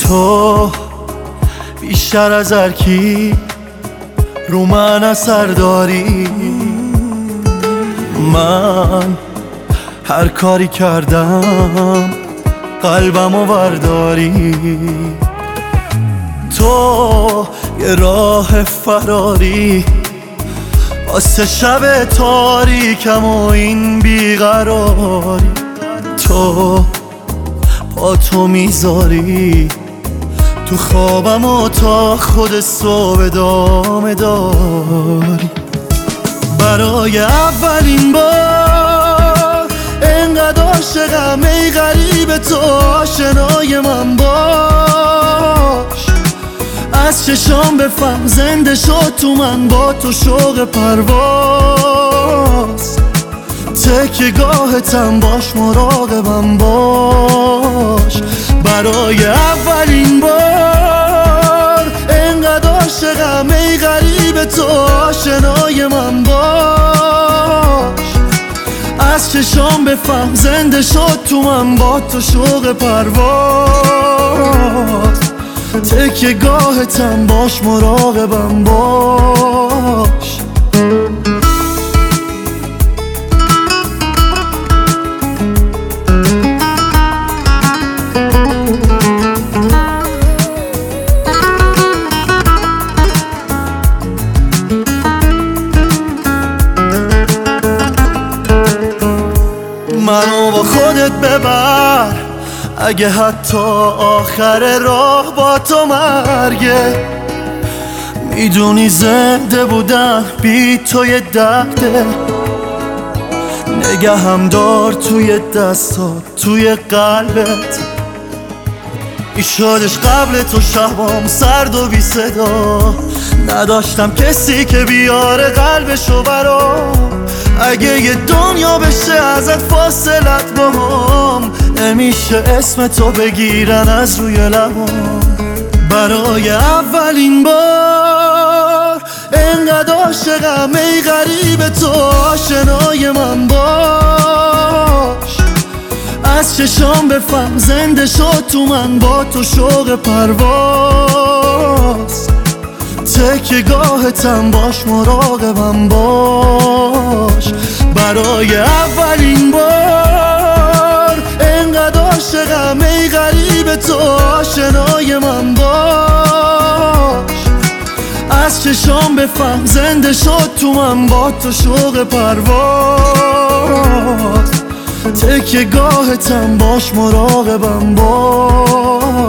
تو بیشتر از هر کی رو من اثر داری. من هر کاری کردم قلبمو برداری. تو یه راه فراری واسه شب تاریکم و این بیقراری. تو با تو میذاری تو خوابم و تا خود صبح ادامه داری. برای اولین بار انقدر عاشقم ای غریب، تو آشنای من باش. از چشام بفهم زنده شد تو من، با تو شوق پرواز. تکیه گاهتم باش، مراقبم باش. برای اولین بار انقدر عاشقم ای غریب، تو آشنای من باش. از چشام بفهم زنده شد تو من، با تو شوق پرواز. تکیه گاهتم باش، مراقبم باش. منو با خودت ببر، اگه حتی آخر راه با تو مرگه. میدونی زنده بودن بی تو یه درده. نگهم دار توی دستات، توی قلبت. ایشادش قبل تو شبام سرد و بی صدا، نداشتم کسی که بیاره قلبشو برام. اگه یه دنیا بشه ازت فاصلت باهم، نمیشه اسم تو بگیرن از روی لبام. برای اولین بار انقدر عاشقم ای غریب، تو آشنای من باش. از چشام بفهم زنده شد تو من، با تو شوق پرواز. تکیه گاهتم باش، مراقبم باش. برای اولین بار انقدر عاشقم ای غریب، تو آشنای من باش. از چشام بفهم زنده شد تو من، با تو شوق پرواز. تکیه گاهتم باش، مراقبم باش.